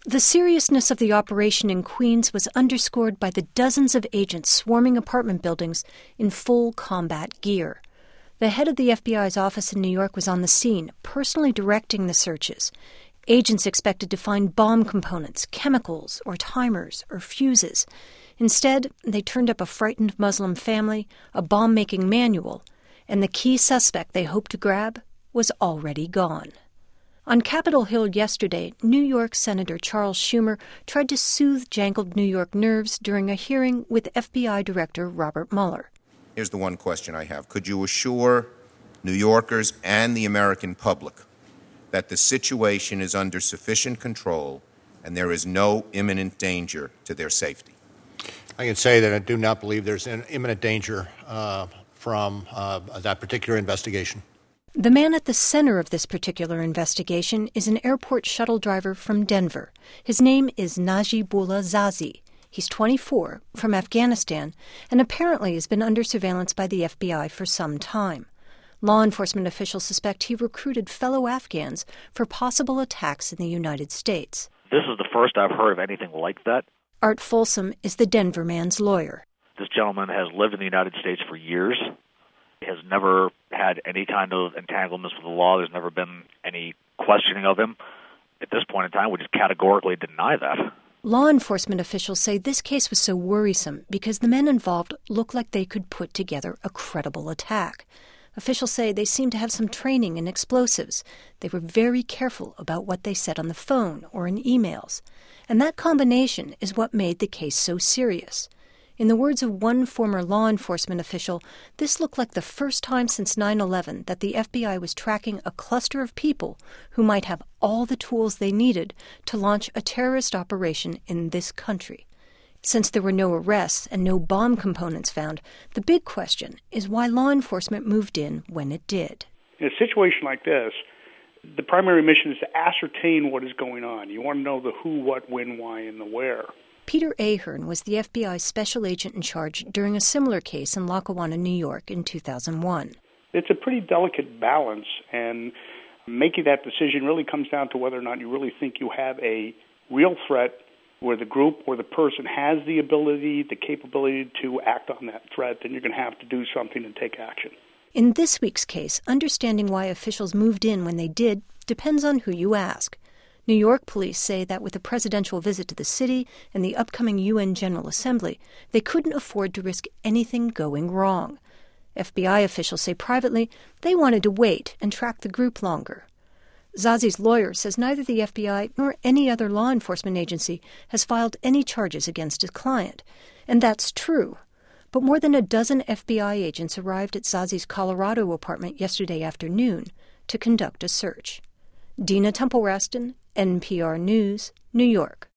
The seriousness of the operation in Queens was underscored by the dozens of agents swarming apartment buildings in full combat gear. The head of the FBI's office in New York was on the scene, personally directing the searches. Agents expected to find bomb components, chemicals, or timers, or fuses. Instead, they turned up a frightened Muslim family, a bomb-making manual, and the key suspect they hoped to grab was already gone. On Capitol Hill yesterday, New York Senator Charles Schumer tried to soothe jangled New York nerves during a hearing with FBI Director Robert Mueller. Here's the one question I have. Could you assure New Yorkers and the American public that the situation is under sufficient control and there is no imminent danger to their safety? I can say that I do not believe there's an imminent danger from that particular investigation. The man at the center of this particular investigation is an airport shuttle driver from Denver. His name is Najibullah Zazi. He's 24, from Afghanistan, and apparently has been under surveillance by the FBI for some time. Law enforcement officials suspect he recruited fellow Afghans for possible attacks in the United States. This is the first I've heard of anything like that. Art Folsom is the Denver man's lawyer. This gentleman has lived in the United States for years. He has never had any kind of entanglements with the law. There's never been any questioning of him. At this point in time, we just categorically deny that. Law enforcement officials say this case was so worrisome because the men involved look like they could put together a credible attack. Officials say they seemed to have some training in explosives. They were very careful about what they said on the phone or in emails. And that combination is what made the case so serious. In the words of one former law enforcement official, this looked like the first time since 9/11 that the FBI was tracking a cluster of people who might have all the tools they needed to launch a terrorist operation in this country. Since there were no arrests and no bomb components found, the big question is why law enforcement moved in when it did. In a situation like this, the primary mission is to ascertain what is going on. You want to know the who, what, when, why, and the where. Peter Ahern was the FBI special agent in charge during a similar case in Lackawanna, New York in 2001. It's a pretty delicate balance, and making that decision really comes down to whether or not you really think you have a real threat where the group or the person has the ability, the capability to act on that threat. Then you're going to have to do something and take action. In this week's case, understanding why officials moved in when they did depends on who you ask. New York police say that with a presidential visit to the city and the upcoming UN General Assembly, they couldn't afford to risk anything going wrong. FBI officials say privately they wanted to wait and track the group longer. Zazi's lawyer says neither the FBI nor any other law enforcement agency has filed any charges against his client. And that's true. But more than a dozen FBI agents arrived at Zazi's Colorado apartment yesterday afternoon to conduct a search. Dina Temple-Raston, NPR News, New York.